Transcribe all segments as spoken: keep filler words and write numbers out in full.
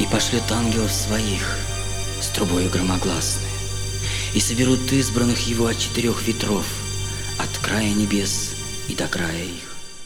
пошлет ангелов своих с трубою громогласной, и соберут избранных его от четырех ветров, от края небес и до края их.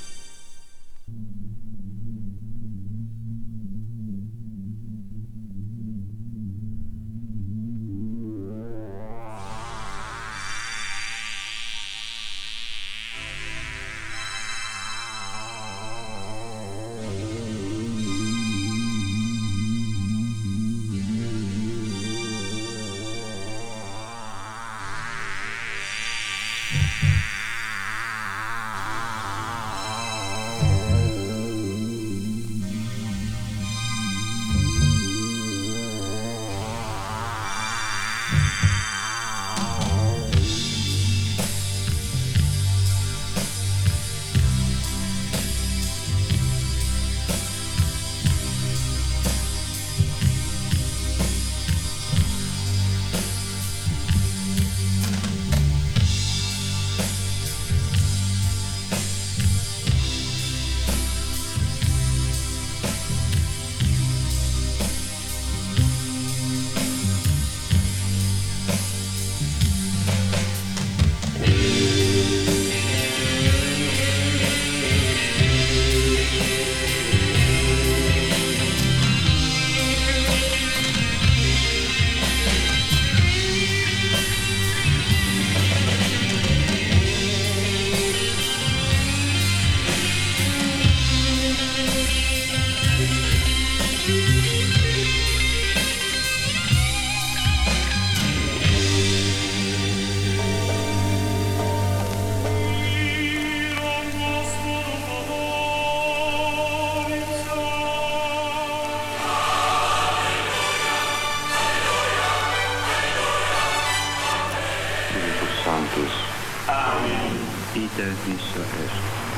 Sanctus. Amen. Ite misso est.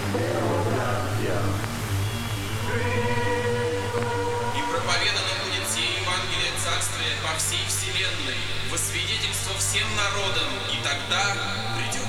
И проповедано будет сие Евангелие Царствия по всей вселенной, во свидетельство всем народам, и тогда придет